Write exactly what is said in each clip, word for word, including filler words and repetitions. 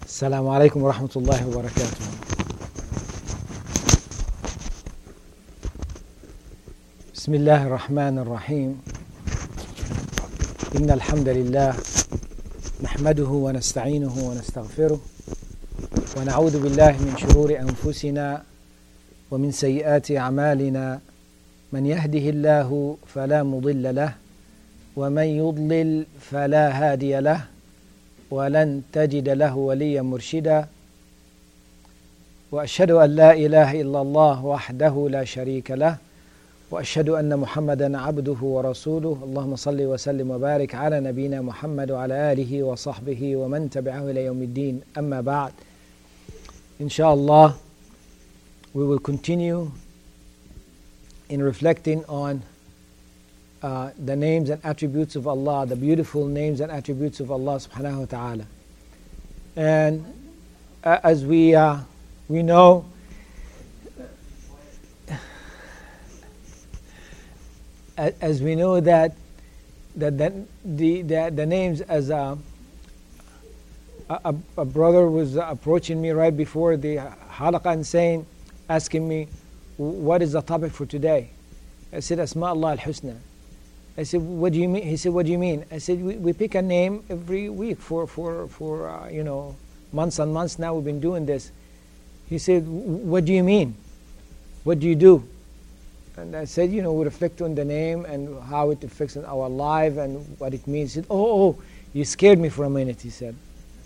السلام عليكم ورحمة الله وبركاته. بسم الله الرحمن الرحيم. إن الحمد لله نحمده ونستعينه ونستغفره ونعوذ بالله من شرور أنفسنا ومن سيئات أعمالنا، من يهده الله فلا مضل له ومن يضلل فلا هادي له ولن تجد له وليا مرشدا، وأشهد أن لا إله إلا الله وحده لا شريك له، وأشهد أن محمدا عبده ورسوله. اللهم صل وسلم وبارك على نبينا محمد وعلى آله وصحبه ومن تبعه إلى يوم الدين. أما بعد, inshallah, we will continue in reflecting on Uh, the names and attributes of Allah, the beautiful names and attributes of Allah subhanahu wa ta'ala. And uh, as we uh, we know, as we know that that the the, the, the names, as a, a a brother was approaching me right before the halaqah and saying, asking me, what is the topic for today? I said, Asma Allah al-Husna. I said, what do you mean? He said, what do you mean? I said, we, we pick a name every week for, for, for uh, you know, months and months now we've been doing this. He said, what do you mean? What do you do? And I said, you know, we reflect on the name and how it affects in our life and what it means. He said, oh, oh, you scared me for a minute, he said.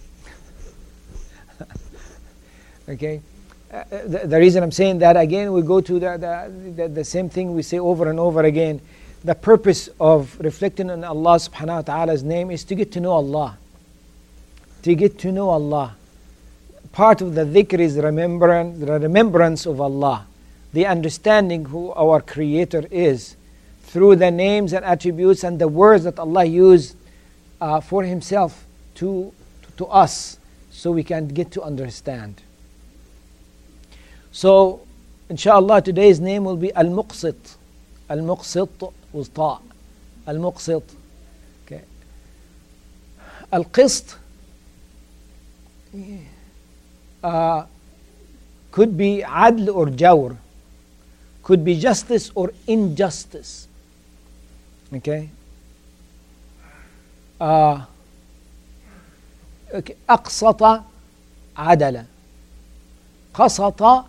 Okay? Uh, the, the reason I'm saying that, again, we go to the, the, the, the same thing we say over and over again. The purpose of reflecting on Allah subhanahu wa ta'ala's name is to get to know Allah. To get to know Allah. Part of the dhikr is remembrance, the remembrance of Allah. The understanding who our Creator is through the names and attributes and the words that Allah used uh, for Himself to, to us, so we can get to understand. So, inshallah, today's name will be Al-Muqsit. Al-Muqsit with ta. Al-Muqsit. Okay. Al-Qist uh, could be adl or jawr. Could be justice or injustice. Okay. Uh, okay. Aqsata adala. Qasata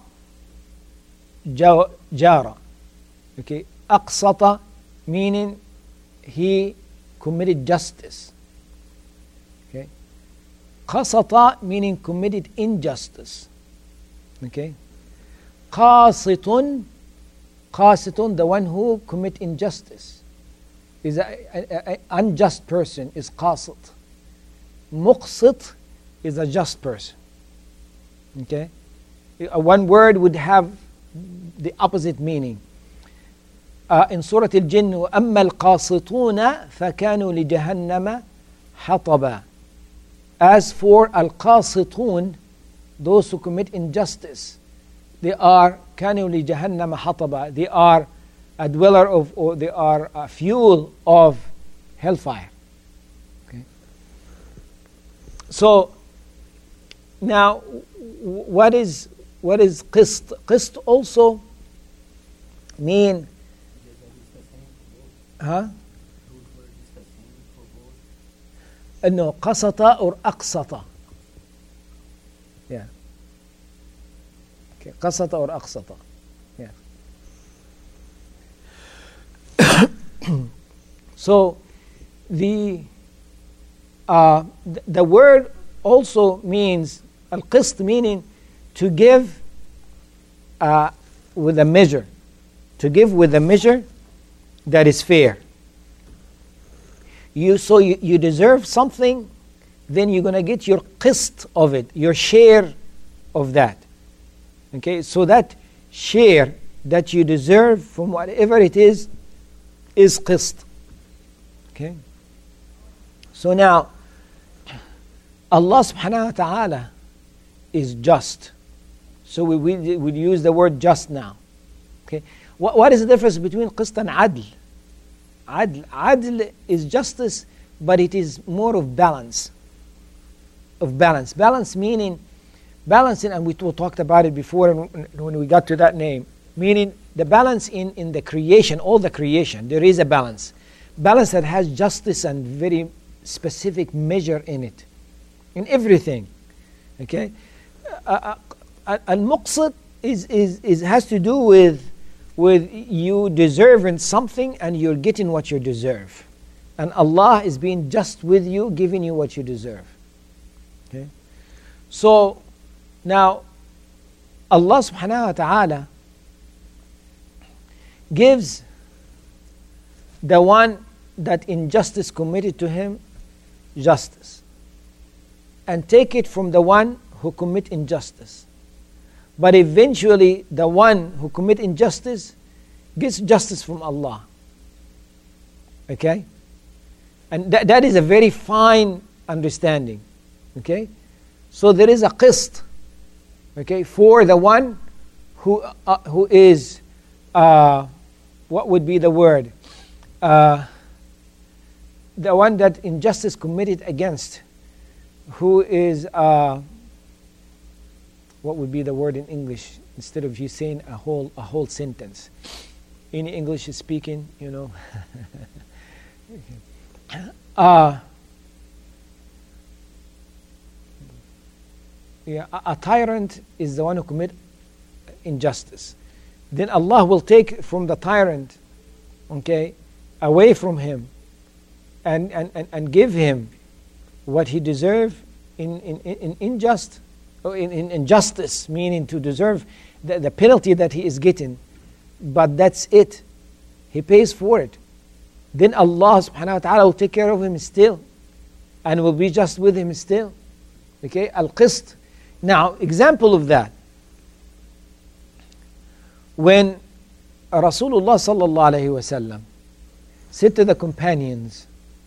jara. Okay. Aqsata meaning he committed justice. Okay. Qasata meaning committed injustice. Okay. Qasitun, qasitun, the one who commit injustice, is an unjust person, is qasit. Muqsit is a just person. Okay. One word would have the opposite meaning. Uh, in Surah Al-Jinn, وَأَمَّا الْقَاسِطُونَ فَكَانُوا لِجَهَنَّمَ حَطَبًا. As for al-qasitun, those who commit injustice, they are كَانُوا لِجَهَنَّمَ حَطَبًا. They are a dweller of, or they are a fuel of hellfire. Okay. So now, what is what is qist? Qist also mean. Huh? Uh, no, qasata or aqsata. Yeah. Okay, qasata or aqsata. Yeah. So, the, uh, the the word also means, al-qist meaning to give uh, with a measure. To give with a measure that is fair. You so you, you deserve something, then you're going to get your qist of it, your share of that. Okay, so that share that you deserve from whatever it is, is qist. Okay. So now, Allah subhanahu wa ta'ala is just. So we we would use the word just now. Okay. What, what is the difference between qist and adl? Adl, adl is justice, but it is more of balance. of balance. Balance meaning, balancing, and we talked about it before when we got to that name, meaning the balance in, in the creation, all the creation, there is a balance. Balance that has justice and very specific measure in it, in everything. Okay? Uh, uh, Al-Muqsit is, is, is, has to do with, with you deserving something and you're getting what you deserve. And Allah is being just with you, giving you what you deserve. Okay? So, now, Allah subhanahu wa ta'ala gives the one that injustice committed to him justice, and take it from the one who commit injustice. But eventually the one who commit injustice gets justice from Allah. Okay? And that, that is a very fine understanding. Okay? So there is a qist, okay, for the one who uh, who is uh, what would be the word? Uh, the one that injustice committed against, who is uh, what would be the word in English instead of you saying a whole a whole sentence. In English speaking, you know. uh, yeah, a, a tyrant is the one who commit injustice. Then Allah will take from the tyrant, okay, away from him, and and, and, and give him what he deserves in in, in unjust, or in, in injustice, meaning to deserve the, the penalty that he is getting. But that's it. He pays for it. Then Allah subhanahu wa ta'ala will take care of him still, and will be just with him still. Okay, al-qist. Now, example of that. When Rasulullah sallallahu alayhi wa sallam said to the companions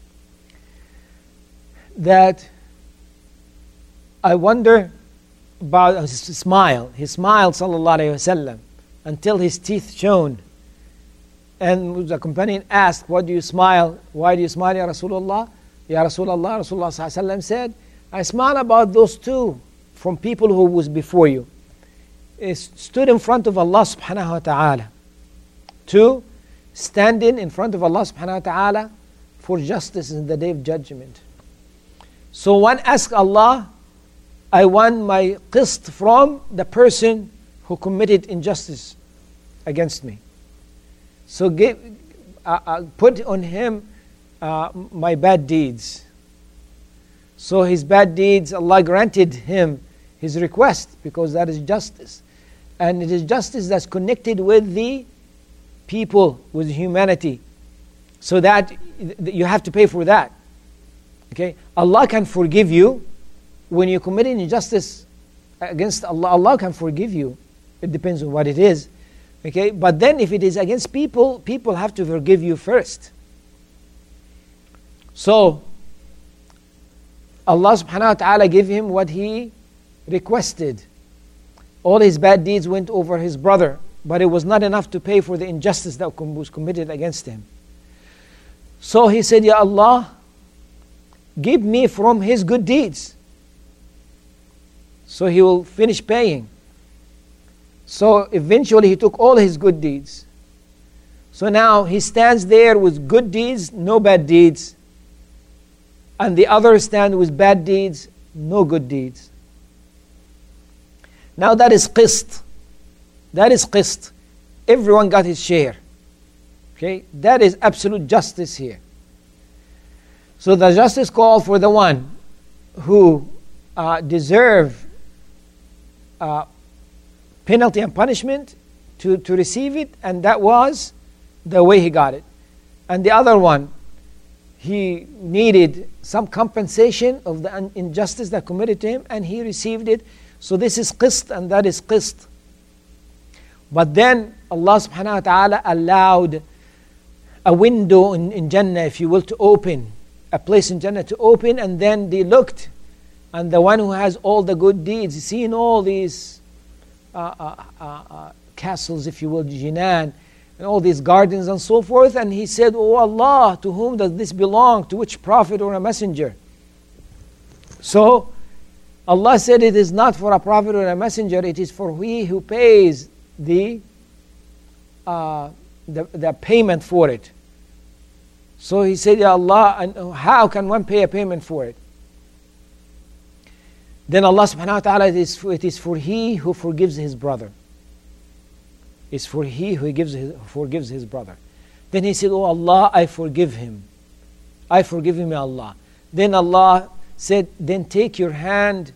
that, I wonder about his smile. He smiled sallallahu alayhi wa sallam until his teeth shone. And the companion asked, what do you smile? Why do you smile, Ya Rasulullah? Ya Rasulullah, Rasulullah sallallahu alayhi wa sallam said, I smile about those two from people who was before you. It stood in front of Allah subhanahu wa ta'ala. Two, standing in front of Allah subhanahu wa ta'ala for justice in the day of judgment. So one asked Allah, I want my qist from the person who committed injustice against me. So give, uh, uh, put on him uh, my bad deeds. So his bad deeds, Allah granted him his request, because that is justice. And it is justice that's connected with the people, with humanity. So that you have to pay for that. Okay? Allah can forgive you when you commit an injustice against Allah. Allah can forgive you. It depends on what it is. Okay? But then if it is against people, people have to forgive you first. So Allah subhanahu wa ta'ala gave him what he requested. All his bad deeds went over his brother, but it was not enough to pay for the injustice that was committed against him. So he said, Ya Allah, give me from his good deeds. So he will finish paying. So eventually he took all his good deeds. So now he stands there with good deeds, no bad deeds. And the others stand with bad deeds, no good deeds. Now that is qist. That is qist. Everyone got his share. Okay? That is absolute justice here. So the justice called for the one who uh, deserve uh, penalty and punishment to, to receive it, and that was the way he got it. And the other one, he needed some compensation of the injustice that committed to him, and he received it. So this is qist, and that is qist. But then Allah subhanahu wa ta'ala allowed a window in, in Jannah, if you will, to open. A place in Jannah to open, and then they looked, and the one who has all the good deeds, seeing all these uh, uh, uh, uh, castles, if you will, jinan, and all these gardens and so forth, and he said, Oh Allah, to whom does this belong? To which prophet or a messenger? So Allah said it is not for a prophet or a messenger, it is for he who pays the, uh, the, the payment for it. So he said, Ya Allah, and how can one pay a payment for it? Then Allah subhanahu wa ta'ala, it is, for, it is for he who forgives his brother. It's for he who gives his, forgives his brother. Then he said, Oh Allah, I forgive him. I forgive him, Ya Allah. Then Allah said, then take your hand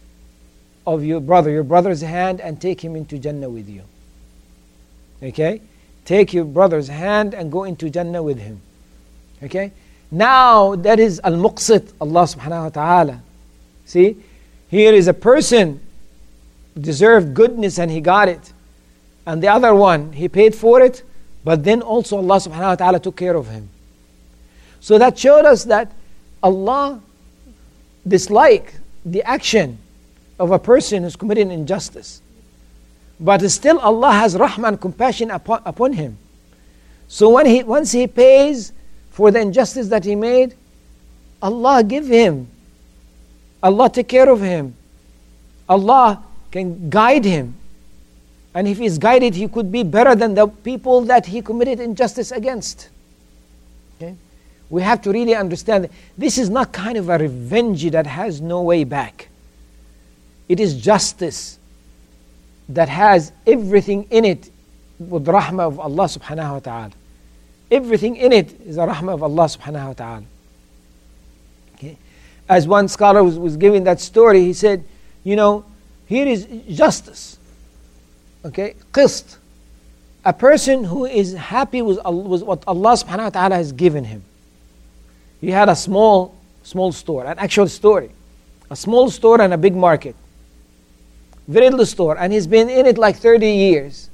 of your brother, your brother's hand, and take him into Jannah with you. Okay? Take your brother's hand and go into Jannah with him. Okay? Now that is al-muqsit, Allah subhanahu wa ta'ala. See? Here is a person deserved goodness and he got it. And the other one, he paid for it, but then also Allah subhanahu wa ta'ala took care of him. So that showed us that Allah dislike the action of a person who's committing injustice. But still Allah has rahmah and compassion upon, upon him. So when he once he pays for the injustice that he made, Allah give him. Allah take care of him. Allah can guide him. And if he's guided, he could be better than the people that he committed injustice against. Okay? We have to really understand that this is not kind of a revenge that has no way back. It is justice that has everything in it with rahmah of Allah subhanahu wa ta'ala. Everything in it is a rahmah of Allah subhanahu wa ta'ala. Okay? As one scholar was, was giving that story, he said, you know, here is justice. Okay? Qist. A person who is happy with, with what Allah subhanahu wa ta'ala has given him. He had a small, small store, an actual story. A small store and a big market. Very little store. And he's been in it like thirty years.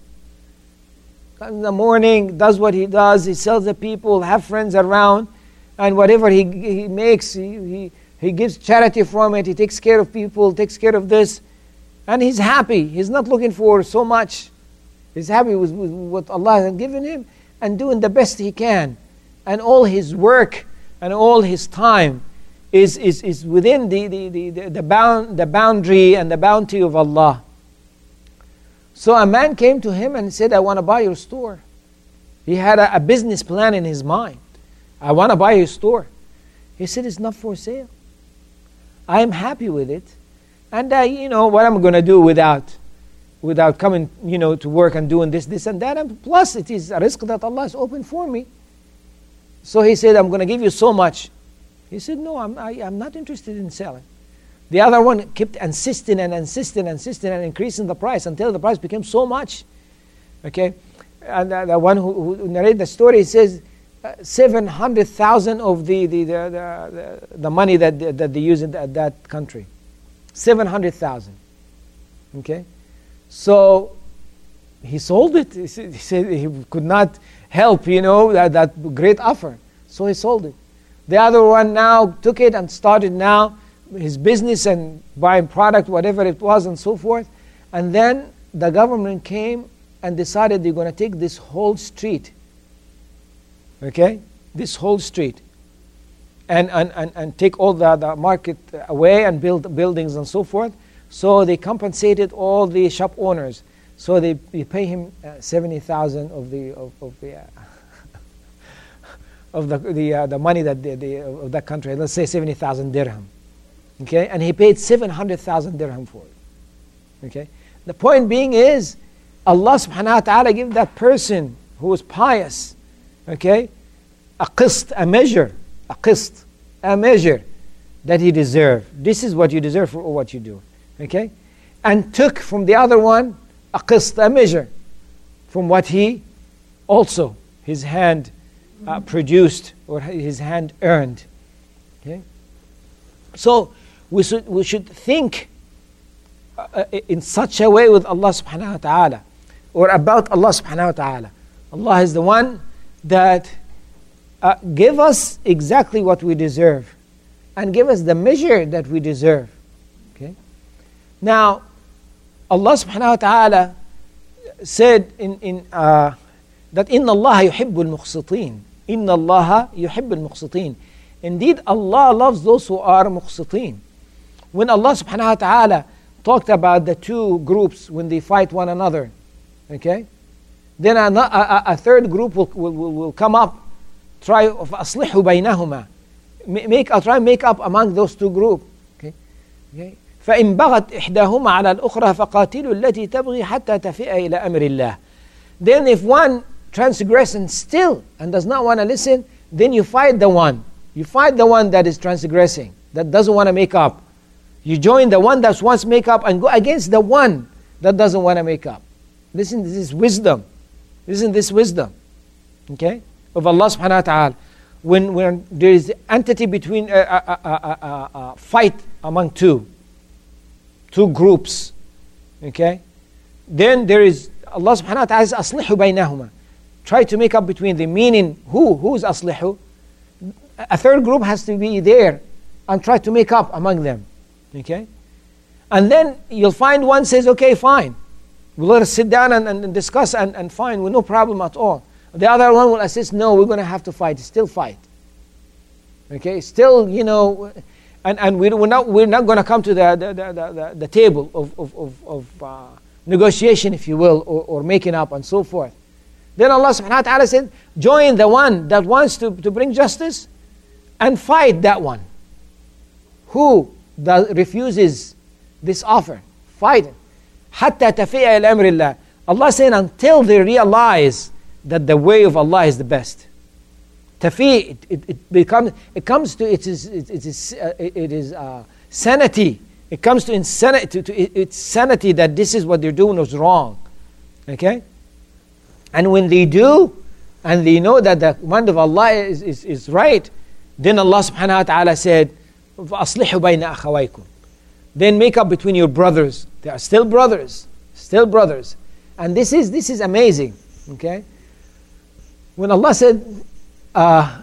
In the morning, does what he does. He sells the people, have friends around. And whatever he, he makes, he, he, he gives charity from it. He takes care of people, takes care of this. And he's happy. He's not looking for so much. He's happy with, with what Allah has given him and doing the best he can. And all his work and all his time is, is, is within the, the, the, the, the, bound, the boundary and the bounty of Allah. So a man came to him and said, I want to buy your store. He had a, a business plan in his mind. I want to buy your store. He said, it's not for sale. I am happy with it. And I, you know, what am I going to do without, without coming, you know, to work and doing this, this and that. And plus, it is a risk that Allah has opened for me. So he said, I'm going to give you so much. He said, no, I'm, I, I'm not interested in selling. The other one kept insisting and insisting and insisting and increasing the price until the price became so much. Okay? And uh, the one who, who narrated the story, he says, uh, seven hundred thousand of the, the, the, the, the, the money that, that they use in that, that country. seven hundred thousand. Okay? So he sold it. He said, he said he could not help, you know, that, that great offer. So he sold it. The other one now took it and started now his business and buying product, whatever it was, and so forth. And then the government came and decided they're going to take this whole street. Okay? This whole street. And, and, and, and take all the, the market away and build buildings and so forth. So they compensated all the shop owners. So they, they pay him uh, seventy thousand of the of, of the uh, of the the, uh, the money that the, the of that country. Let's say seventy thousand dirham. Okay, and he paid seven hundred thousand dirham for it. Okay, the point being is, Allah subhanahu wa taala gave that person who was pious, okay, a qist, a measure, a qist, a measure that he deserved. This is what you deserve for what you do. Okay, and took from the other one a qist, a measure, from what he also, his hand uh, produced or his hand earned. Okay? So we should, we should think uh, in such a way with Allah subhanahu wa ta'ala or about Allah subhanahu wa ta'ala. Allah is the one that uh, give us exactly what we deserve and give us the measure that we deserve. Okay? Now, Allah subhanahu wa ta'ala said in, in uh, that inna Allah yuhibbul muqsitin. Inna Allah yuhibbul muqsitin. Indeed, Allah loves those who are muqsitin. when Allah subhanahu wa ta'ala talked about the two groups when they fight one another, okay? Then a, a, a third group will, will, will come up, try فَأَصْلِحُ بَيْنَهُمَا, make, I'll try and make up among those two groups. Okay? Okay? فإن بغت إحداهما على الأخرى فقاتلوا التي تبغي حتى تفيء إلى أمر الله. Then if one transgresses still and does not want to listen, then you fight the one. You fight the one that is transgressing, that doesn't want to make up. You join the one that wants to make up and go against the one that doesn't want to make up. Listen, this is wisdom. Isn't this wisdom? Okay? Of Allah subhanahu wa ta'ala. When, when there is entity between a, a, a, a, a fight among two, two groups, okay? Then there is, Allah subhanahu wa ta'ala is aslihu baynahuma. Try to make up between them, meaning who? Who is aslihu? A third group has to be there and try to make up among them, okay? And then you'll find one says, okay, fine. We'll let us sit down and, and discuss and, and fine, with no problem at all. The other one will assist, no, we're going to have to fight, still fight. Okay, still, you know, and, and we're not, we're not going to come to the, the, the, the, the table of, of, of, of uh, negotiation, if you will, or, or making up and so forth. Then Allah subhanahu wa ta'ala said, join the one that wants to, to bring justice and fight that one who does, refuses this offer. Fight it. حَتَّى تَفِيَ إِلَى أَمْرِ اللَّهِ. Allah saying, until they realize that the way of Allah is the best. Tafi, it, it, it becomes, it comes to, it is, it, it is, uh, it is uh, sanity. It comes to insanity, to, to it, it's sanity that this is what they're doing is wrong. Okay? And when they do, and they know that the command of Allah is, is, is right, then Allah subhanahu wa ta'ala said, فَأَصْلِحُ بَيْنَ أَخَوَيْكُمْ. Then make up between your brothers. They are still brothers. Still brothers. And this is, this is amazing. Okay? When Allah said, uh,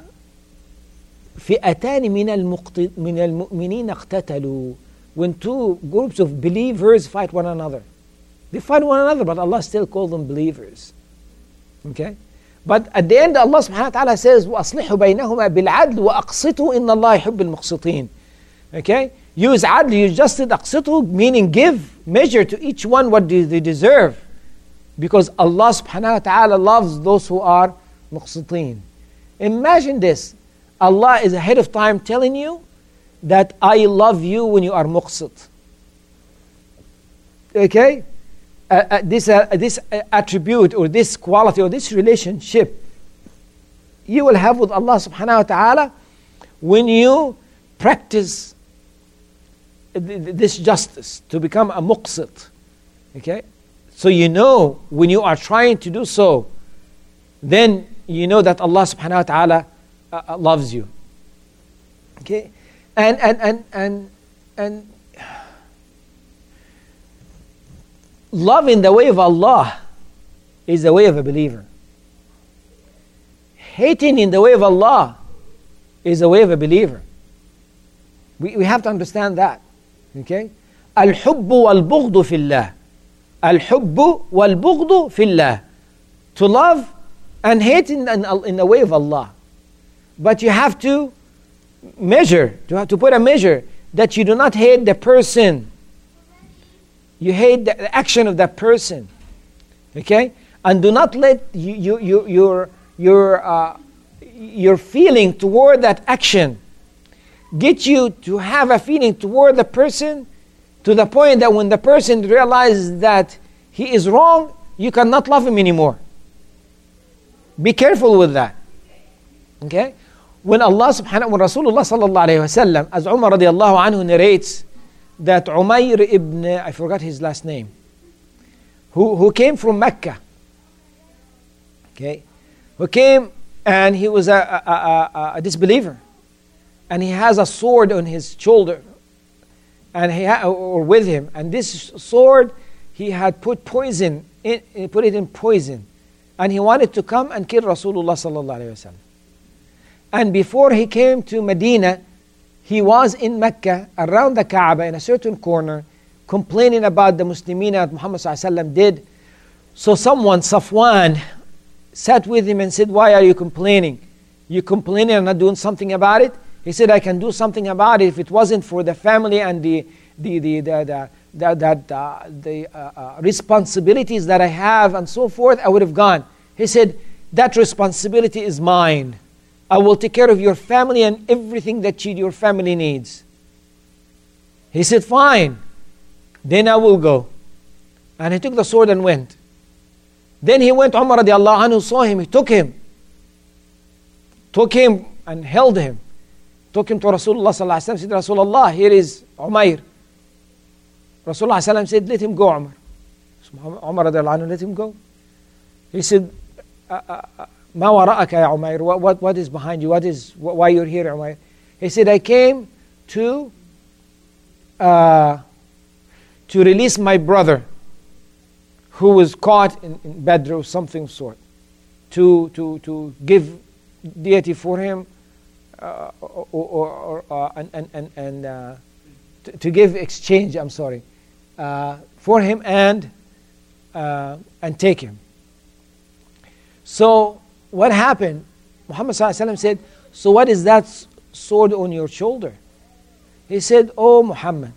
فئتان من المقت من المؤمنين اقتتلوا, when two groups of believers fight one another, they fight one another, but Allah still calls them believers. Okay, but at the end, Allah subhanahu wa taala says, وَأَصْلِحُ بَيْنَهُمَا بِالْعَدْلِ وَأَقْسِطُوا إِنَّ اللَّهَ يُحِبُّ الْمُقْسِطِينَ. Okay, use adl, use justice, أقسطوا, meaning give measure to each one what they deserve, because Allah subhanahu wa taala loves those who are muqsitin. Imagine this. Allah is ahead of time telling you that I love you when you are muqsit. Okay? Uh, uh, this uh, this uh, attribute or this quality or this relationship you will have with Allah subhanahu wa ta'ala when you practice th this justice to become a muqsit. Okay? So you know when you are trying to do so, then you know that Allah subhanahu wa ta'ala uh, loves you. Okay? And, and, and, and, and love in the way of Allah is the way of a believer. Hating in the way of Allah is the way of a believer. We, we have to understand that. Okay? Al-hubbu wal-bughdu fillah. Al-hubbu wal-bughdu fillah. To love and hate in, in, in the way of Allah. But you have to measure, you have to put a measure that you do not hate the person. You hate the action of that person. Okay? And do not let you, you, you, your, your, uh, your feeling toward that action get you to have a feeling toward the person to the point that when the person realizes that he is wrong, you cannot love him anymore. Be careful with that. Okay? When Allah subhanahu wa Rasulullah sallallahu alayhi wa sallam, as Umar radiallahu anhu narrates, that Umayr ibn, I forgot his last name, who, who came from Mecca, okay, who came and he was a, a, a, a disbeliever, and he has a sword on his shoulder, and he ha or with him, and this sword he had put poison in, he put it in poison, and he wanted to come and kill Rasulullah sallallahu alaihi wasallam. And before he came to Medina, he was in Mecca, around the Kaaba, in a certain corner, complaining about the Muslimin that Muhammad sallallahu alaihi wasallam did. So someone, Safwan, sat with him and said, why are you complaining? You complaining and not doing something about it? He said, I can do something about it if it wasn't for the family and the, the, the, the, the, the, that, uh, the uh, uh, responsibilities that I have and so forth, I would have gone. He said, that responsibility is mine. I will take care of your family and everything that you, your family needs. He said, fine. Then I will go. And he took the sword and went. Then he went, Umar radiallahu anhu saw him, he took him. Took him and held him. Took him to Rasulullah sallallahu alaihi wasallam, said, Rasulullah, here is Umair. Rasulullah sallallahu alaihi wasallam said, let him go, Umar. So Umar radiallahu anhu let him go. He said, Ma wara'aka ya Umair, what, what, what is behind you? What is, why you're here, Umair? He said, I came to uh, to release my brother who was caught in, in Badr or something sort. To, to, to give deity for him, uh, or, or, or uh, and, and, and, and uh, to, to give exchange, I'm sorry, uh, for him and, uh, and take him. So, what happened? Muhammad sallallahu alaihi wasallam said, so what is that sword on your shoulder? He said, oh Muhammad,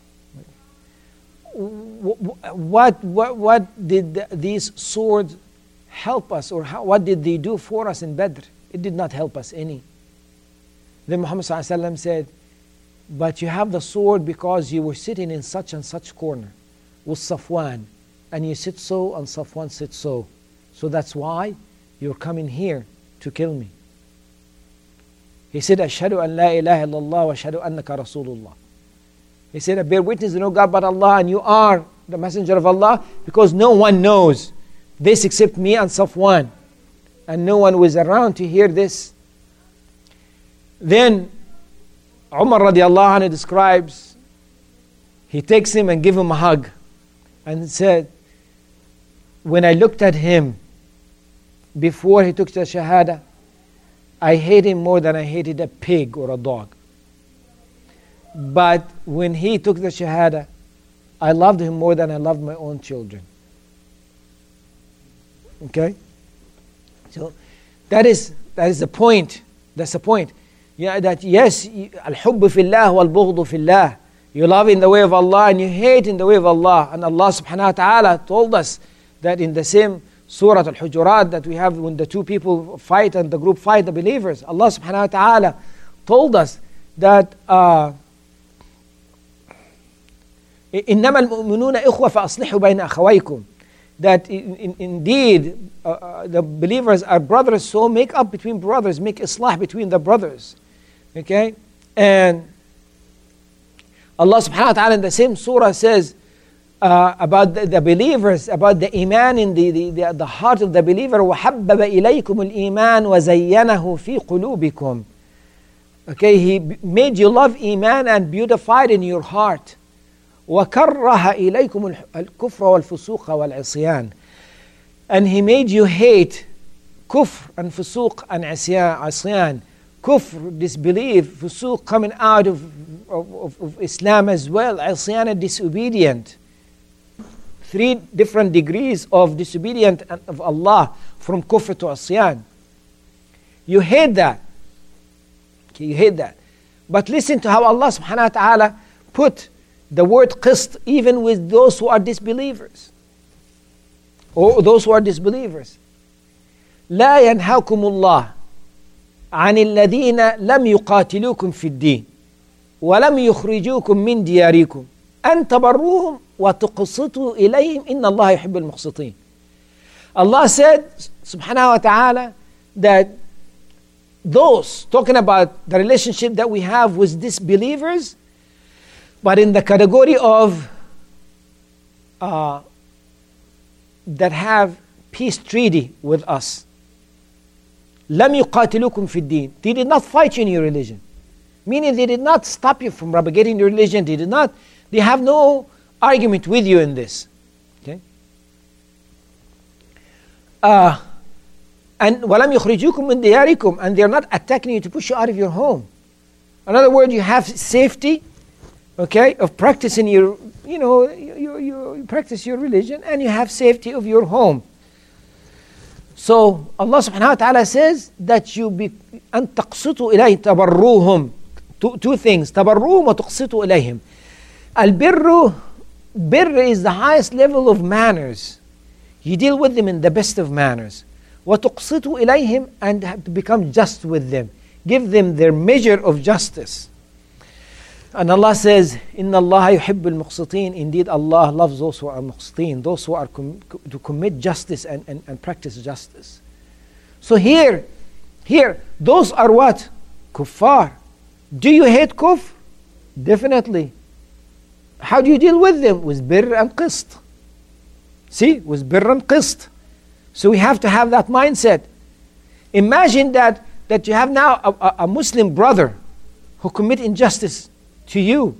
what, what, what did these swords help us, or how, what did they do for us in Badr? It did not help us any. Then Muhammad sallallahu alaihi wasallam said, but you have the sword because you were sitting in such and such corner with Safwan, and you sit so and Safwan sits so. So that's why you're coming here to kill me. He said, Ashhadu an la ilaha illallah wa ashhadu annaka Rasulullah. He said, I bear witness to no God but Allah, and you are the messenger of Allah, because no one knows this except me and Safwan. And no one was around to hear this. Then Umar radiallahu anhu describes, he takes him and gives him a hug and said, when I looked at him before he took the Shahada, I hate him more than I hated a pig or a dog. But when he took the Shahada, I loved him more than I loved my own children. Okay? So that is that is the point. That's the point. Yeah, that yes, al-hubbu fillah wal-bughdu fillah. You love in the way of Allah and you hate in the way of Allah. And Allah subhanahu wa ta'ala told us that in the same Surah Al-Hujurat that we have when the two people fight and the group fight, the believers, Allah subhanahu wa ta'ala told us that uh, إِنَّمَا الْمُؤْمِنُونَ إِخْوَةً فَأَصْلِحُوا بَيْنَ أَخَوَيْكُمْ, that in, in, indeed uh, uh, the believers are brothers, so make up between brothers, make islah between the brothers. Okay? And Allah subhanahu wa ta'ala in the same surah says uh, about the, the believers, about the iman in the, the, the, the heart of the believer, وَحَبَّبَ إِلَيْكُمُ الْإِيمَانِ وَزَيَّنَهُ فِي قُلُوبِكُمْ. Okay, He made you love iman and beautified in your heart. وَكَرَّهَ إِلَيْكُمُ الْكُفْرَ وَالْفُسُوقَ وَالْعِصْيَانِ. And He made you hate kufr and fusuq and isyan. Kufr, disbelief, fusuq coming out of, of, of Islam as well, isyan, disobedient. Three different degrees of disobedient of Allah, from kufr to isyan. You hate that. Okay, you hate that. But listen to how Allah subhanahu wa ta'ala put the word qist even with those who are disbelievers. Or those who are disbelievers. لا ينهاكم الله عن الذين لم يقاتلوكم في الدين ولم يخرجوكم من دياركم أن تبروهم وتقسطوا إليهم إن الله يحب المقسطين. Allah said, subhanahu wa ta'ala, that those, talking about the relationship that we have with disbelievers, but in the category of uh, that have peace treaty with us. لَمْ يُقَاتِلُوكُمْ فِي الدِّينِ. They did not fight you in your religion. Meaning they did not stop you from propagating your religion. They did not, they have no argument with you in this. Okay? Uh, and وَلَمْ يُخْرِجُوكُمْ مِنْ دِيَارِكُمْ. And they're not attacking you to push you out of your home. In other words, you have safety, okay, of practicing your, you know, you, you, you practice your religion, and you have safety of your home. So Allah subhanahu wa ta'ala says that you be أن تقسطوا إليه تبروهم. Two, two things, تبروهم وتقسطوا إليهم. Al-birru, birr is the highest level of manners. You deal with them in the best of manners. وَتُقْسِطُ إِلَيْهِمْ, and have to become just with them. Give them their measure of justice. And Allah says, إِنَّ اللَّهَ يُحِبُّ الْمُقْسِطِينَ. Indeed, Allah loves those who are muqsitin, those who are com- to commit justice and, and, and practice justice. So here, here, those are what? Kuffar. Do you hate kufr? Definitely. How do you deal with them? With birr and qist. See, with birr and qist. So we have to have that mindset. Imagine that, that you have now a, a, a Muslim brother who commit injustice to you,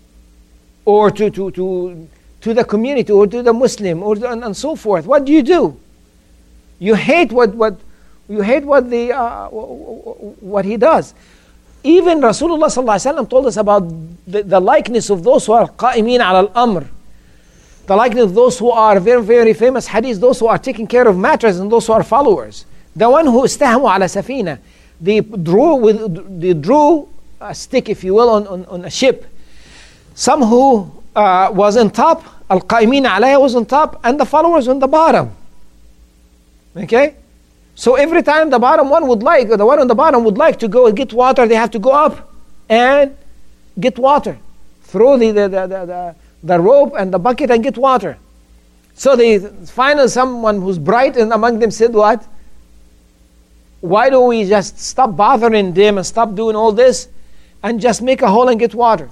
or to, to, to, to the community, or to the Muslim, or and, and so forth. What do you do? You hate what, what you hate what the uh, what he does. Even Rasulullah sallallahu alaihi wasallam told us about the, the likeness of those who are qa'imin ala al-amr. The likeness of those who are very, very famous hadith, those who are taking care of matters and those who are followers. The one who istahamu ala safina, they drew with they drew a stick, if you will, on, on, on a ship. Some who uh, was on top, al-qa'imin alayha was on top, and the followers on the bottom. Okay? So every time the bottom one would like, or the one on the bottom would like to go and get water, they have to go up and get water. Throw the, the, the, the, the, the rope and the bucket and get water. So they finally, someone who's bright and among them said, what? Why don't we just stop bothering them and stop doing all this and just make a hole and get water?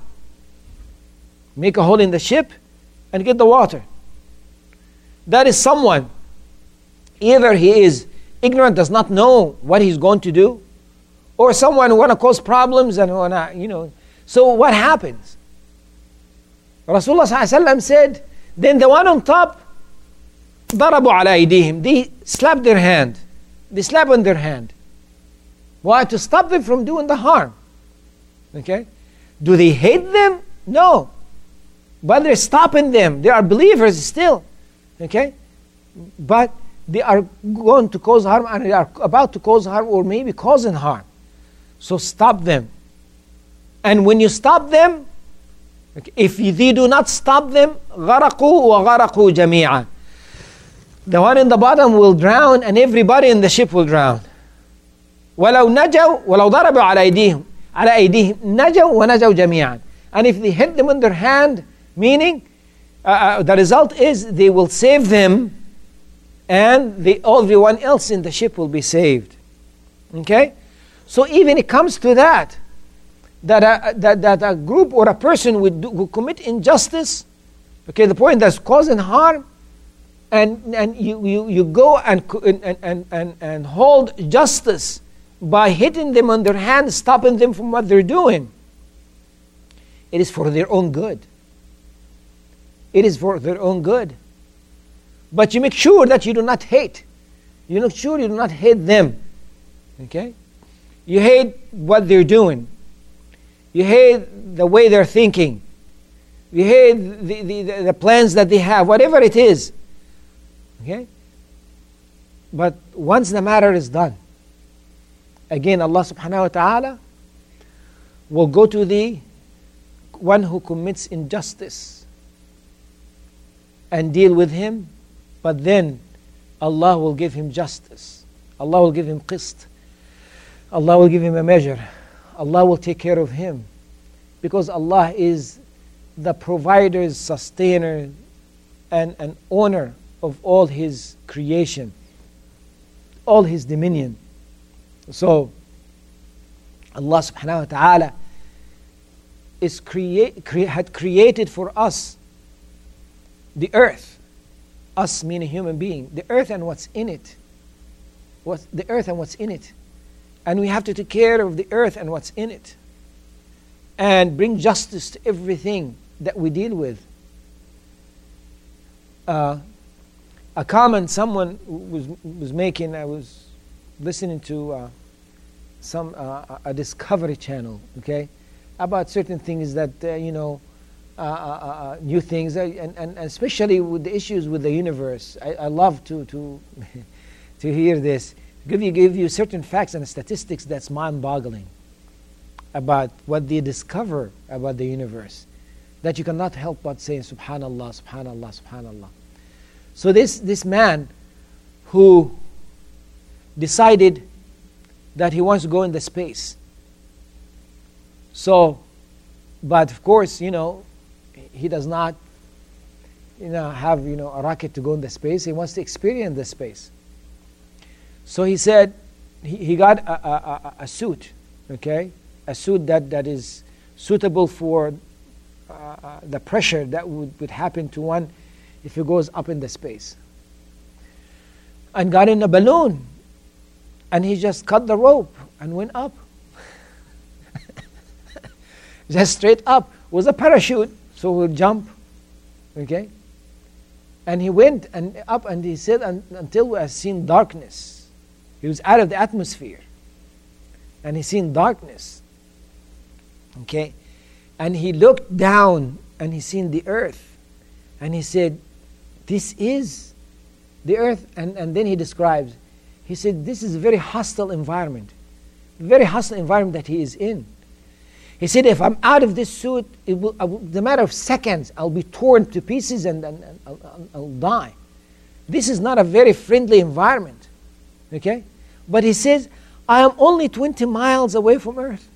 Make a hole in the ship and get the water. That is someone, either he is ignorant, does not know what he's going to do, or someone who want to cause problems and want to, you know. So what happens? Rasulullah sallallahu alaihi wasallam said, then the one on top, ضربوا على أيديهم, they slap their hand. They slap on their hand. Why? To stop them from doing the harm. Okay? Do they hate them? No. But they're stopping them. They are believers still. Okay? But they are going to cause harm, and they are about to cause harm, or maybe causing harm. So stop them. And when you stop them, okay, if they do not stop them, غَرَقُوا وَغَرَقُوا جَمِيعًا. The one in the bottom will drown, and everybody in the ship will drown. وَلَوْ نَجَوْا وَلَوْ ضَرَبُوا عَلَى أَيْدِيهِمْ عَلَى أَيْدِيهِمْ نَجَوْا وَنَجَوْا جَمِيعًا. And if they hit them in their hand, meaning uh, uh, the result is they will save them, and they, everyone else in the ship will be saved. Okay? So even it comes to that, that a, that, that a group or a person would, do, would commit injustice, okay, the point that's causing harm, and and you, you, you go and, and, and, and, and hold justice by hitting them on their hand, stopping them from what they're doing. It is for their own good. It is for their own good. But you make sure that you do not hate. You make sure you do not hate them. Okay? You hate what they're doing. You hate the way they're thinking. You hate the, the, the, the plans that they have, whatever it is. Okay? But once the matter is done, again, Allah subhanahu wa ta'ala will go to the one who commits injustice and deal with him, but then Allah will give him justice. Allah will give him qist. Allah will give him a measure. Allah will take care of him, because Allah is the provider, sustainer, and, and owner of all his creation, all his dominion. So Allah subhanahu wa ta'ala is create, cre- had created for us the earth, us meaning human being, the earth and what's in it. What's the earth and what's in it. And we have to take care of the earth and what's in it, and bring justice to everything that we deal with. Uh, a comment someone was was making, I was listening to uh, some uh, a Discovery Channel, okay, about certain things that uh, you know, uh, uh, uh, new things, uh, and, and especially with the issues with the universe. I, I love to to to hear this. Give you give you certain facts and statistics that's mind-boggling about what they discover about the universe. that you cannot help but say subhanallah, subhanallah, subhanallah. So this, this man who decided that he wants to go in the space. So, but of course, you know, he does not, you know, have, you know, a rocket to go in the space. He wants to experience the space. So he said, he, he got a, a, a, a suit, okay? A suit that, that is suitable for uh, uh, the pressure that would, would happen to one if he goes up in the space. And got in a balloon. And he just cut the rope and went up. Just straight up. It was a parachute, so we'll jump. Okay? And he went and up and he said, un, until we have seen darkness. He was out of the atmosphere. And he seen darkness. Okay? And he looked down and he seen the earth. And he said, this is the earth. And, and then he describes, he said, this is a very hostile environment. Very hostile environment that he is in. He said, if I'm out of this suit, it will, I will, the matter of seconds, I'll be torn to pieces and, and, and I'll, I'll, I'll die. This is not a very friendly environment. Okay? But he says, I am only twenty miles away from Earth.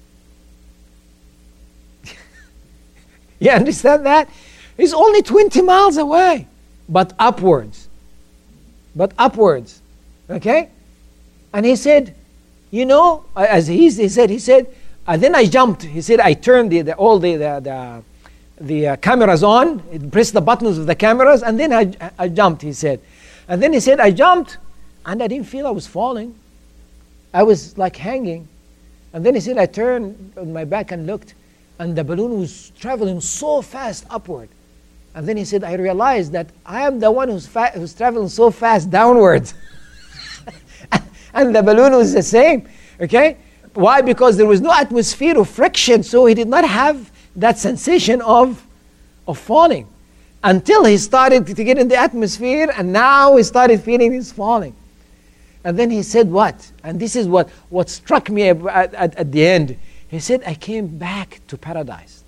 You understand that? He's only twenty miles away. But upwards. But upwards. Okay? And he said, you know, as he, he said, he said, and then I jumped. He said, I turned the, the, all the, the, the, the uh, cameras on, pressed the buttons of the cameras, and then I, I jumped, he said. And then he said, I jumped, and I didn't feel I was falling. I was like hanging. And then he said, I turned on my back and looked, and the balloon was traveling so fast upward. And then he said, I realized that I am the one who's, fa- who's traveling so fast downwards. And the balloon was the same, okay? Why? Because there was no atmosphere of friction, so he did not have that sensation of, of falling. Until he started to get in the atmosphere, and now he started feeling he's falling. And then he said what? And this is what, what struck me at, at, at the end. He said, I came back to paradise.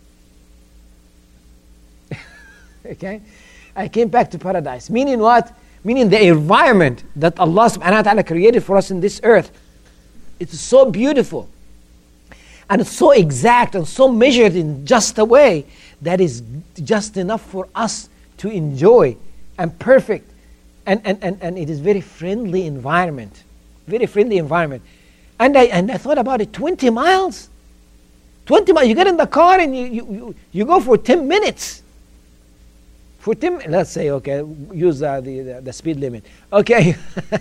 Okay? I came back to paradise. Meaning what? Meaning the environment that Allah subhanahu wa ta'ala created for us in this earth. It's so beautiful. And it's so exact and so measured in just a way that is just enough for us to enjoy and perfect. And, and, and, and it is very friendly environment. Very friendly environment. And I, and I thought about it, twenty miles? twenty miles, you get in the car and you, you, you, you go for ten minutes. For ten, let's say, okay, use uh, the, the, the speed limit. Okay.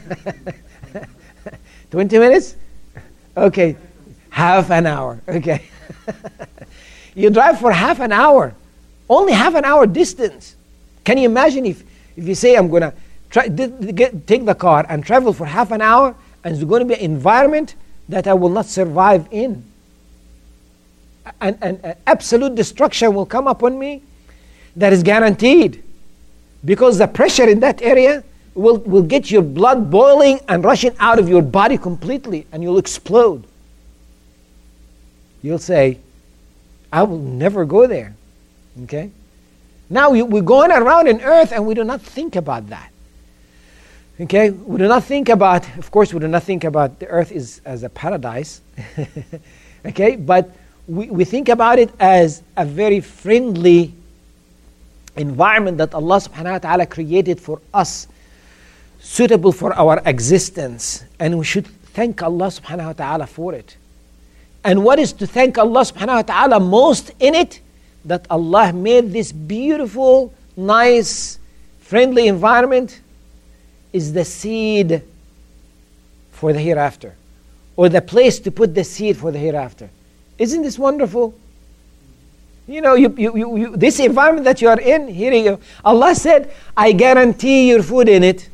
twenty minutes? Okay. Half an hour. Okay. You drive for half an hour. Only half an hour distance. Can you imagine if, if you say, I'm going to try get, take the car and travel for half an hour, and it's going to be an environment that I will not survive in. And, and, and absolute destruction will come upon me. That is guaranteed. Because the pressure in that area will, will get your blood boiling and rushing out of your body completely, and you'll explode. You'll say, I will never go there. Okay? Now we, we're going around in earth and we do not think about that. Okay? We do not think about, of course we do not think about the earth is as a paradise. Okay? But we, we think about it as a very friendly environment that Allah subhanahu wa ta'ala created for us, suitable for our existence. And we should thank Allah subhanahu wa ta'ala for it. And what is to thank Allah subhanahu wa ta'ala most in it? That Allah made this beautiful, nice, friendly environment is the seed for the hereafter. Or the place to put the seed for the hereafter. Isn't this wonderful? You know, you, you, you, you, this environment that you are in, here you go. Allah said, I guarantee your food in it.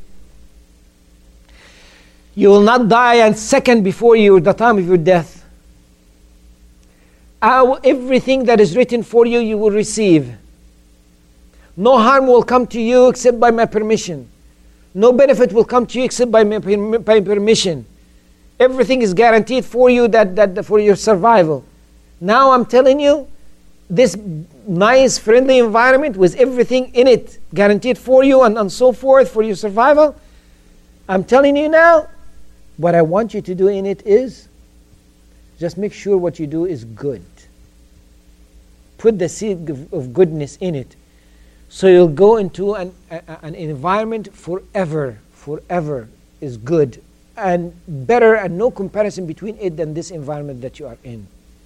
You will not die a second before you, the time of your death. Uh, everything that is written for you, you will receive. No harm will come to you except by my permission. No benefit will come to you except by my, by permission. Everything is guaranteed for you, that, that for your survival. Now I'm telling you, this nice, friendly environment with everything in it guaranteed for you and, and so forth for your survival, I'm telling you now, what I want you to do in it is just make sure what you do is good. Put the seed of, of goodness in it. So you'll go into an, a, an environment forever, forever is good and better, and no comparison between it than this environment that you are in.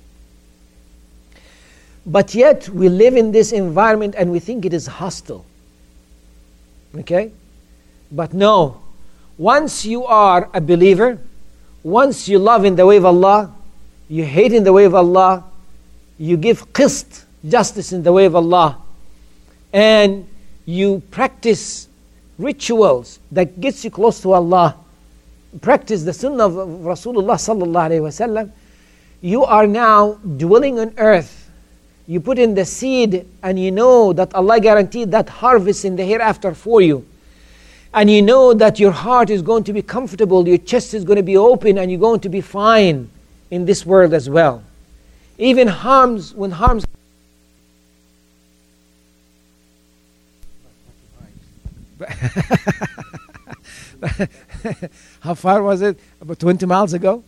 But yet we live in this environment and we think it is hostile. Okay? But no. Once you are a believer, once you love in the way of Allah, you hate in the way of Allah, you give qist, justice in the way of Allah, and you practice rituals that gets you close to Allah, practice the sunnah of Rasulullah sallallahu alayhi wa sallam, you are now dwelling on earth. You put in the seed and you know that Allah guaranteed that harvest in the hereafter for you. And you know that your heart is going to be comfortable, your chest is going to be open, and you're going to be fine in this world as well. Even harms, when harms... How far was it? About twenty miles ago?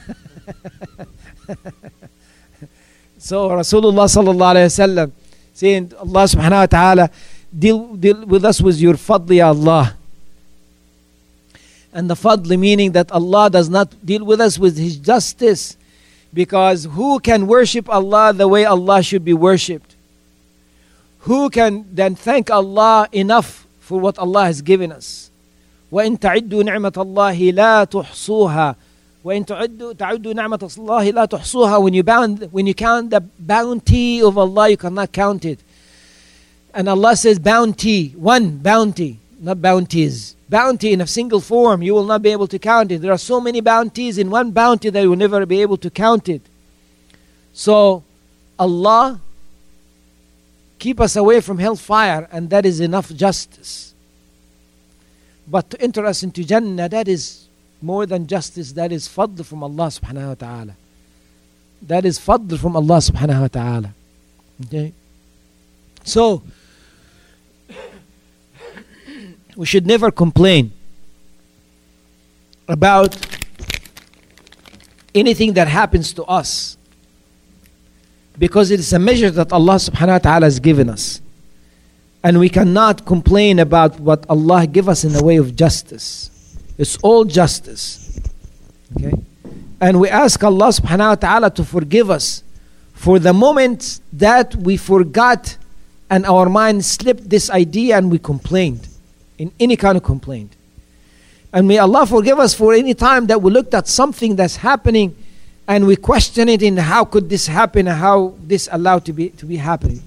So Rasulullah sallallahu alayhi wa sallam saying, Allah subhanahu wa ta'ala, deal, deal with us with your fadl, ya Allah. And the fadl meaning that Allah does not deal with us with His justice, because who can worship Allah the way Allah should be worshipped? Who can then thank Allah enough for what Allah has given us? وَإِن تَعِدُّوا نِعْمَةَ اللَّهِ لَا تُحْصُوهَا وَإِن تَعُدُّوا تَعُدُّوا نِعْمَةَ اللَّهِ لَا تُحْصُوهَا. When you bound, when you count the bounty of Allah, you cannot count it. And Allah says bounty, one bounty, not bounties. Bounty in a single form, you will not be able to count it. There are so many bounties in one bounty that you will never be able to count it. So Allah keep us away from hellfire, and that is enough justice. But to enter us into Jannah, that is more than justice, that is fadl from Allah subhanahu wa ta'ala. That is fadl from Allah subhanahu wa ta'ala. Okay? So, we should never complain about anything that happens to us, because it is a measure that Allah subhanahu wa ta'ala has given us. And we cannot complain about what Allah give us in the way of justice. It's all justice. Okay? And we ask Allah subhanahu wa ta'ala to forgive us for the moments that we forgot and our mind slipped this idea and we complained in any kind of complaint. And may Allah forgive us for any time that we looked at something that's happening and we question it in how could this happen and how this allowed to be to be happening.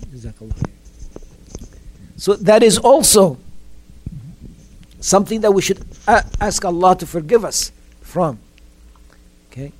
So that is also something that we should a- ask Allah to forgive us from. Okay?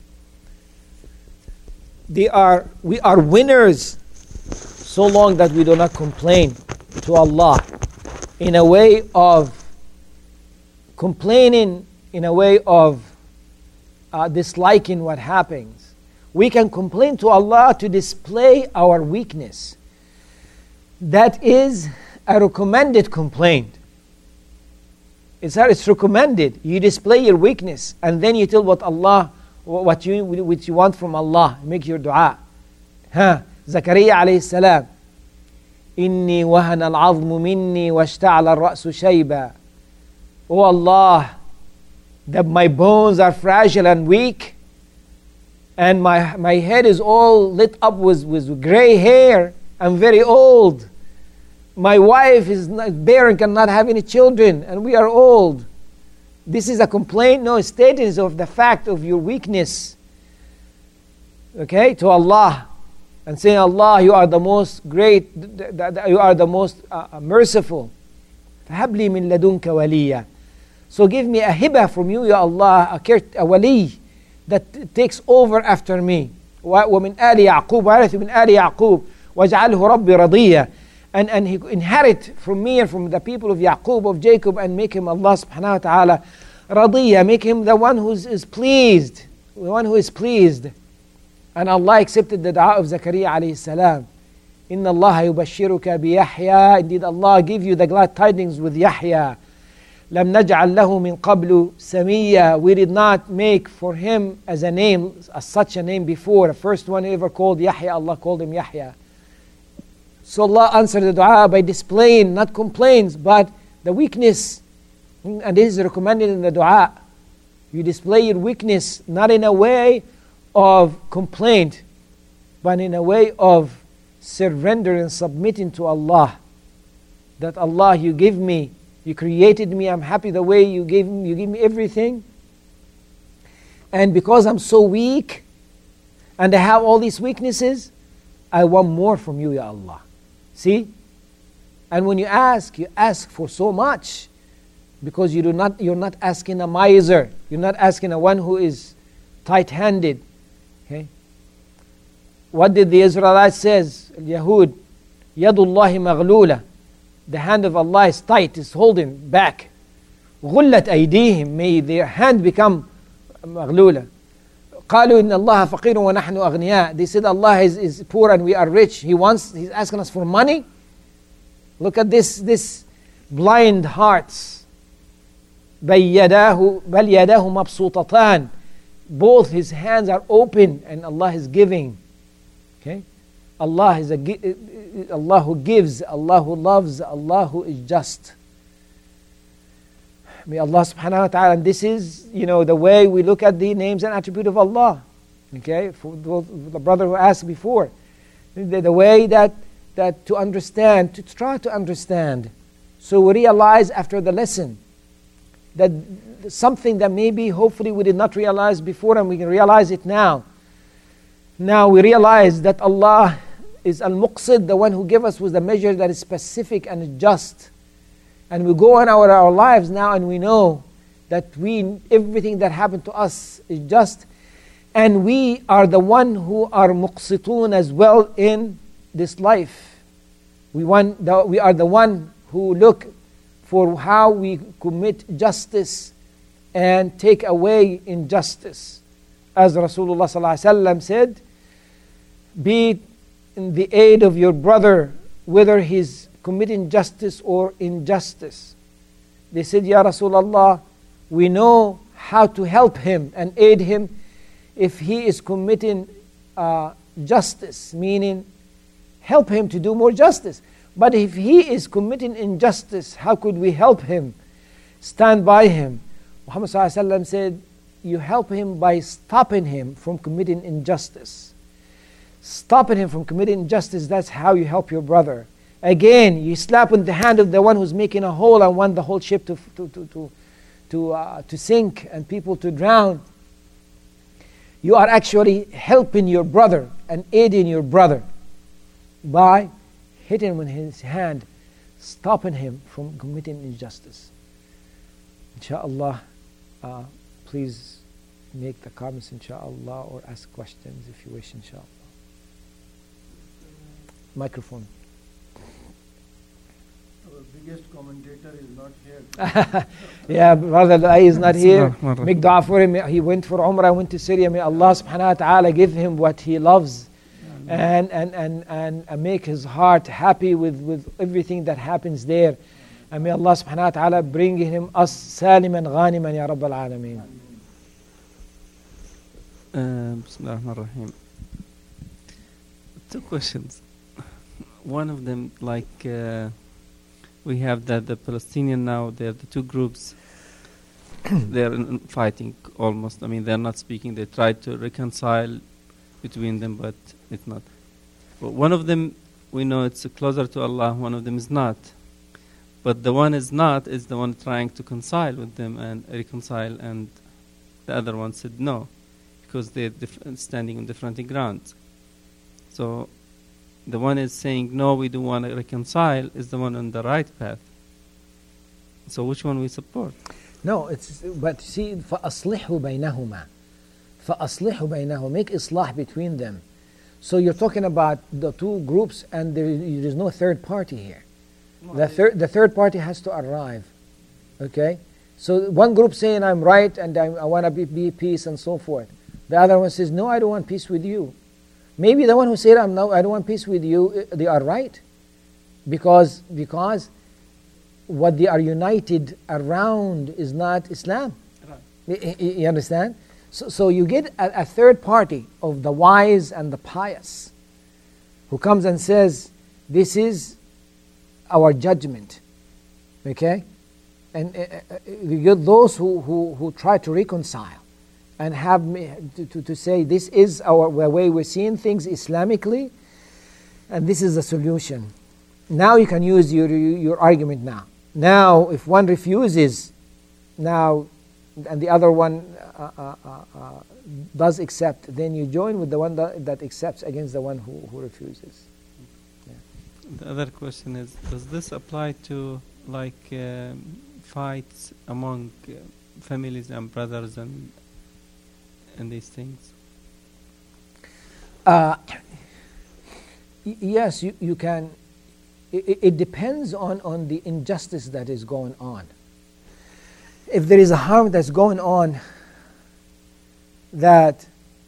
They are, we are winners so long that we do not complain to Allah in a way of complaining, in a way of uh, disliking what happens. We can complain to Allah to display our weakness. That is a recommended complaint. It's, it's recommended. You display your weakness and then you tell what Allah, what you, what you want from Allah. Make your dua. Ha, Zakaria alayhi salam. Inni wahana al-'azmu minni washta'ala al-ra'su shayba. Oh Allah, that my bones are fragile and weak, and my my head is all lit up with, with gray hair. I'm very old. My wife is not barren, cannot have any children, and we are old. This is a complaint? No, statement of the fact of your weakness. Okay, to Allah. And saying, Allah, you are the most great, you are the most uh, merciful. فَهَبْ لِي مِن لَدُنْكَ وَلِيًّا. So give me a hibah from you, Ya Allah, a, a wali that t- takes over after me. وَمِنْ آلِ يَعْقُوبَ وَارِثُ مِنْ آلِ يَعْقُوبَ وَاجْعَلْهُ رَبِّي رَضِيًّا. And, and he inherit from me and from the people of Yaqub, of Jacob, and make him Allah subhanahu wa ta'ala radiyya, make him the one who is pleased, the one who is pleased. And Allah accepted the dua of Zakaria alayhi salam. إِنَّ اللَّهَ يُبَشِّرُكَ بِيَحْيَى Indeed, Allah give you the glad tidings with Yahya. لَمْ نَجْعَلْ لَهُ مِنْ قَبْلُ سَمِيًّا We did not make for him as a name, as such a name before. The first one ever called Yahya, Allah called him Yahya. So Allah answered the dua by displaying, not complaints, but the weakness. And this is recommended in the dua. You display your weakness not in a way of complaint, but in a way of surrender and submitting to Allah. That Allah, you give me, you created me, I'm happy the way you gave me, you give me everything. And because I'm so weak, and I have all these weaknesses, I want more from you, Ya Allah. See? And when you ask, you ask for so much. Because you do not, you're not asking a miser. You're not asking a one who is tight-handed. Okay? What did the Israelites says? Yahud, Yadullahi maghlula. The hand of Allah is tight, is holding back. غُلَّتْ أَيْدِيهِمْ May their hand become maghlula. قالوا إن الله فقير ونحن أغنياء. They said Allah is, is poor and we are rich. He wants, He's asking us for money. Look at this, this blind hearts. بل يداه بل يداه مبسوطتان. Both his hands are open and Allah is giving. Okay? Allah is a Allah who gives, Allah who loves, Allah who is just. May Allah subhanahu wa ta'ala, and this is, you know, the way we look at the names and attributes of Allah. Okay? For the brother who asked before. The, the way that, that to understand, to try to understand. So we realize after the lesson that something that maybe hopefully we did not realize before and we can realize it now. Now we realize that Allah is Al-Muqsid, the one who gave us with the measure that is specific and just. And we go on our, our lives now and we know that we everything that happened to us is just. And we are the one who are muqsitun as well in this life. We, want the, we are the one who look for how we commit justice and take away injustice. As Rasulullah sallallahu alaihi wasallam said, be in the aid of your brother, whether he's committing justice or injustice. They said, Ya Rasulullah, we know how to help him and aid him if he is committing uh, justice, meaning help him to do more justice. But if he is committing injustice, how could we help him? Stand by him. Muhammad sallallahu alaihi wasallam said, you help him by stopping him from committing injustice. Stopping him from committing injustice, that's how you help your brother. Again, you slap in the hand of the one who's making a hole and want the whole ship to, to, to, to, to, uh, to sink and people to drown. You are actually helping your brother and aiding your brother by hitting him with his hand, stopping him from committing injustice. Insha'Allah, uh, please make the comments, insha'Allah, or ask questions if you wish, insha'Allah. Microphone. Our biggest commentator is not here. Yeah, brother Lu'ay is not here. Make dua for him. He went for Umrah, went to Syria. May Allah subhanahu wa ta'ala give him what he loves. And, and, and, and, and make his heart happy with, with everything that happens there. And may Allah subhanahu wa ta'ala bring him us saliman ghaniman ya Rabbal Alameen. Uh, Bismillah ar-Rahman ar-Rahim. Two questions. One of them, like uh, we have that the Palestinian now, they have the two groups. They're in- fighting almost. I mean, they're not speaking. They try to reconcile between them, but it's not. But one of them, we know it's closer to Allah, one of them is not. But the one is not is the one trying to reconcile with them and reconcile, and the other one said no, because they're dif- standing on different grounds. So the one is saying no, we don't want to reconcile, is the one on the right path. So which one we support? No, it's but see, فَأَصْلِحُ بَيْنَهُمَا فَأَصْلِحُ بَيْنَهُمَا Make islah between them. So you're talking about the two groups, and there is, there is no third party here. No, the third the third party has to arrive. Okay? So one group saying I'm right and I'm, I want to be, be peace and so forth. The other one says, no, I don't want peace with you. Maybe the one who said, I'm no, I don't want peace with you, uh, they are right. Because, because what they are united around is not Islam. Right. Y- y- You understand? So, so you get a, a third party of the wise and the pious who comes and says, this is our judgment. Okay? And uh, uh, you get those who, who, who try to reconcile and have me to, to, to say, this is our way we're seeing things Islamically, and this is the solution. Now you can use your, your argument now. Now, if one refuses, now, and the other one uh, uh, uh, uh, does accept, then you join with the one that, that accepts against the one who, who refuses. Yeah. The other question is, does this apply to like um, fights among uh, families and brothers and and these things? Uh, y- yes, you, you can. It, it depends on, on the injustice that is going on. If there is a harm that's going on, that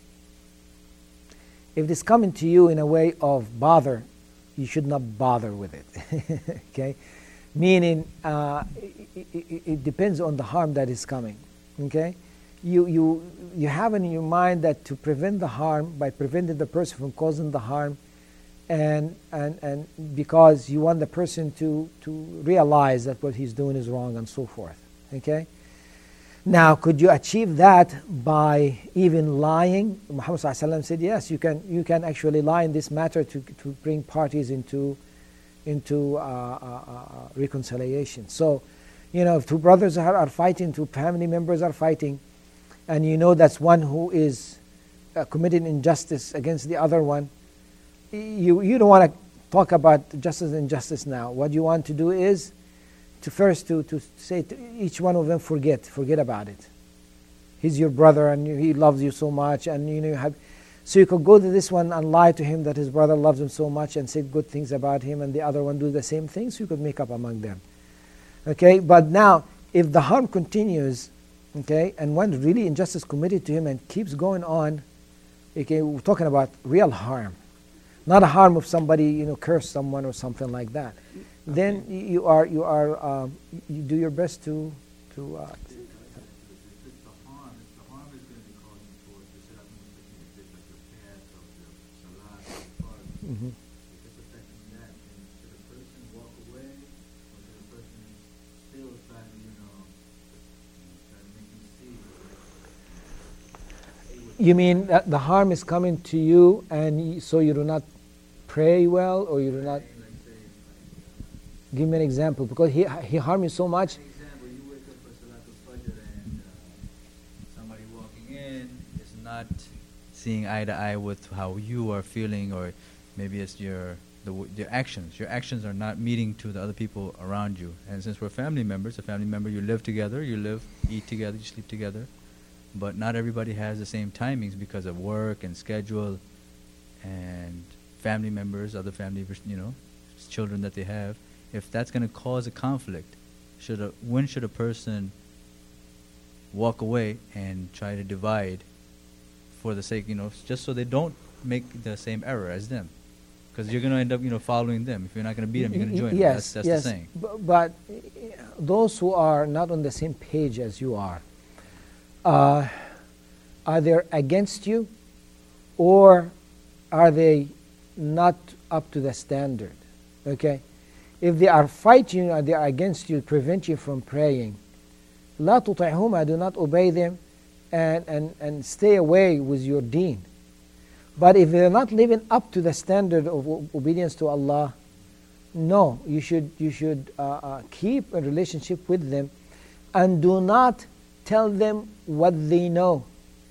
if it's coming to you in a way of bother, you should not bother with it. Okay? Meaning, uh, it, it, it depends on the harm that is coming. Okay? You, you, you have in your mind that to prevent the harm, by preventing the person from causing the harm, and, and, and because you want the person to, to realize that what he's doing is wrong and so forth. Okay? Now, could you achieve that by even lying? Muhammad sallallahu alaihi wasallam said, yes, you can, you can actually lie in this matter to, to bring parties into, into uh, uh, uh, reconciliation. So, you know, if two brothers are, are fighting, two family members are fighting, and you know that's one who is uh, committing injustice against the other one, you, you don't want to talk about justice and injustice now. What you want to do is to first to, to say to each one of them, forget, forget about it. He's your brother and he loves you so much, and you know you have, so you could go to this one and lie to him that his brother loves him so much and say good things about him, and the other one do the same thing, so you could make up among them. Okay, but now if the harm continues, okay, and one really injustice committed to him and keeps going on, okay, we're talking about real harm, not a harm of somebody, you know, curse someone or something like that. Okay. Then you are, you are, um, you do your best to, to. Uh, mm-hmm. You mean that the harm is coming to you, and y- so you do not pray well, or you do not? Give me an example, because he he harmed you so much. For example, you wake up for Salatul Fajr and uh, somebody walking in is not seeing eye to eye with how you are feeling, or maybe it's your the w- your actions. Your actions are not meeting to the other people around you. And since we're family members, a family member, you live together, you live, eat together, you sleep together. But not everybody has the same timings because of work and schedule and family members, other family, you know, children that they have. If that's going to cause a conflict, should a, when should a person walk away and try to divide for the sake, you know, just so they don't make the same error as them? Because you're going to end up, you know, following them. If you're not going to beat them, you're going to join yes, them. That's, that's yes. the saying. B- but those who are not on the same page as you are, uh, are they against you, or are they not up to the standard? Okay? If they are fighting you and they are against you, prevent you from praying, لا تطعهما, do not obey them, and, and, and stay away with your deen. But if they're not living up to the standard of o- obedience to Allah, no, you should, you should uh, uh, keep a relationship with them, and do not tell them what they know.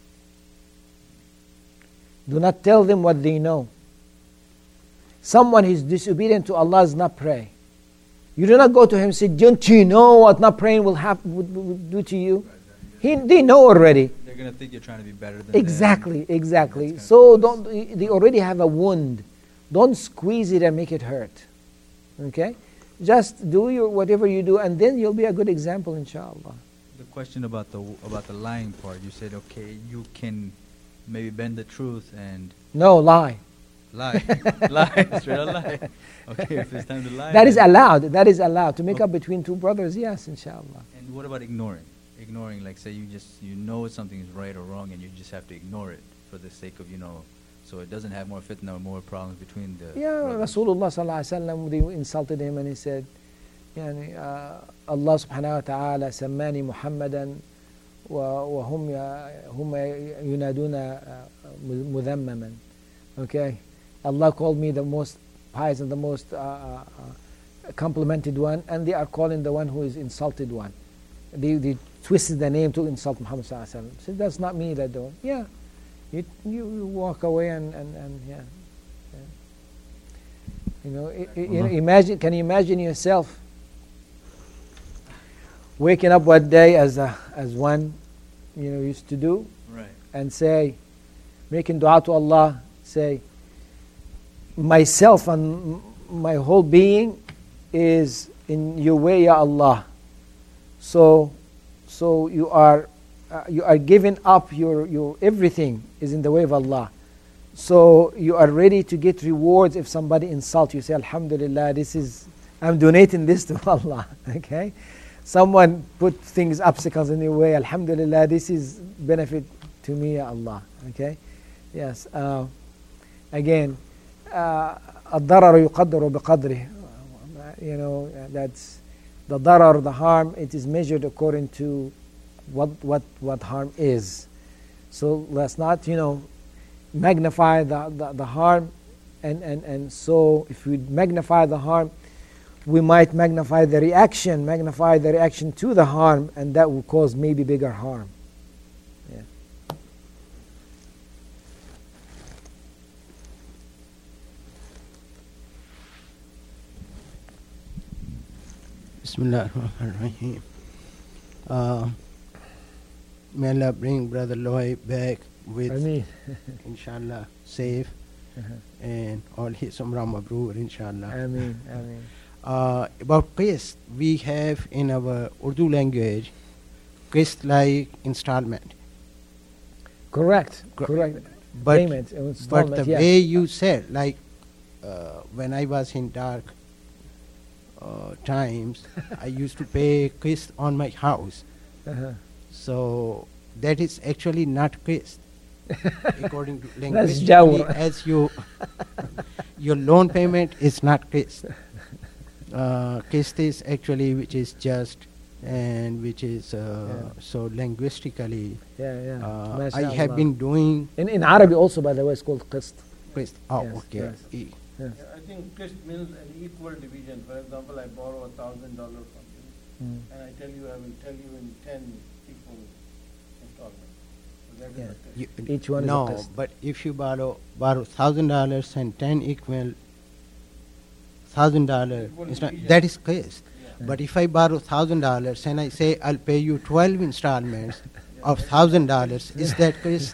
Do not tell them what they know. Someone who is disobedient to Allah does not pray. You do not go to him and say, don't you know what not praying will, have, would, would do to you? He, they know already. They're going to think you're trying to be better than Exactly, them. exactly. That's So kind of don't. They already have a wound. Don't squeeze it and make it hurt. Okay? Just do your whatever you do, and then you'll be a good example, inshallah. The question about the about the lying part, you said, okay, you can maybe bend the truth and No, lie. Lie. Lie. Straight up lie. Okay, if it's time to lie. That is then- allowed. That is allowed. To make Okay. up between two brothers, yes, inshallah. And what about ignoring? Ignoring, like say you just, you know something is right or wrong and you just have to ignore it for the sake of, you know, so it doesn't have more fitna or more problems between the Yeah, brothers. Rasulullah sallallahu alaihi wasallam, they insulted him and he said, يعني, uh, Allah subhanahu wa ta'ala سماني محمدا وهم هم ينادون مذمما. Okay, Allah called me the most pious and the most uh, uh, complimented one, and they are calling the one who is insulted one. They, they twisted the name to insult Muhammad sallallahu alaihi wasallam. So that's not me that do. Yeah, you, you you walk away and and, and yeah. yeah. You know, i- i- you know, imagine. Can you imagine yourself waking up one day as a, as one, you know, used to do, Right. and say, making dua to Allah, say, myself and m- my whole being is in your way, Ya Allah. So, so you are, uh, you are giving up your, your everything is in the way of Allah. So you are ready to get rewards if somebody insults you. Say, Alhamdulillah, this is, I'm donating this to Allah. Okay, someone put things obstacles in your way. Alhamdulillah, this is benefit to me, Ya Allah. Okay, yes. Uh, again, uh, الضرر يقدر بقدره. You know, that's the darar, the harm. It is measured according to what what what harm is. So let's not, you know, magnify the, the, the harm, and, and, and so if we magnify the harm, we might magnify the reaction, magnify the reaction to the harm, and that will cause maybe bigger harm. Yeah. Bismillah ar-Rahman ar-Rahim. Uh, may Allah bring Brother Loy back with, I mean, inshallah, safe and all his Umrah Mabrur, inshallah. I mean, I mean. Uh, about qist, we have in our Urdu language qist like installment. Correct, Cor- correct. But, Payment, but installment, the yeah. way you said, like uh, when I was in dark uh, times, I used to pay qist on my house. Uh-huh. So that is actually not qist. According to That's linguistically, jawr. as you your loan payment is not qist. Uh, qist is actually which is just and which is uh, Yeah. so linguistically. Yeah, yeah. Uh, Masha I have Allah. been doing In, in Arabic also, by the way, it's called qist. qist. Oh, Yes, okay. yes. E- Yeah, I think qist means an equal division. For example, I borrow a thousand dollars from you, Mm. and I tell you I will tell you in ten equal installments. So that is Yeah. a qist. you- Each one is a no, qist. but if you borrow borrow thousand dollars and ten equal thousand dollar, Equal it's not, division. that is qist. Yeah. But if I borrow thousand dollars and I say I'll pay you twelve installments of thousand dollars, is that qist?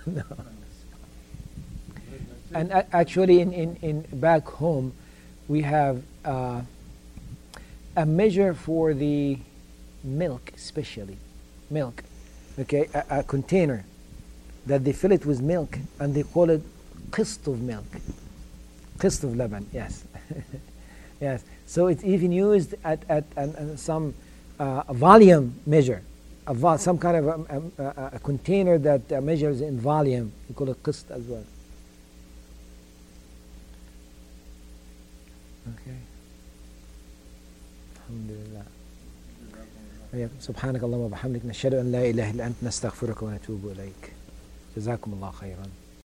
And a- actually, in, in, in back home, we have uh, a measure for the milk, especially milk. Okay, a, a container that they fill it with milk, and they call it qist of milk, qist of laban. Yes, yes. So it's even used at at an, an some uh, a volume measure, a vo- some kind of a, a, a container that uh, measures in volume. We call it qist as well. Okay. الحمد لله. سبحانك اللهم وبحمدك نشهد أن لا إله إلا أنت نستغفرك ونتوب إليك. جزاكم الله خيرا.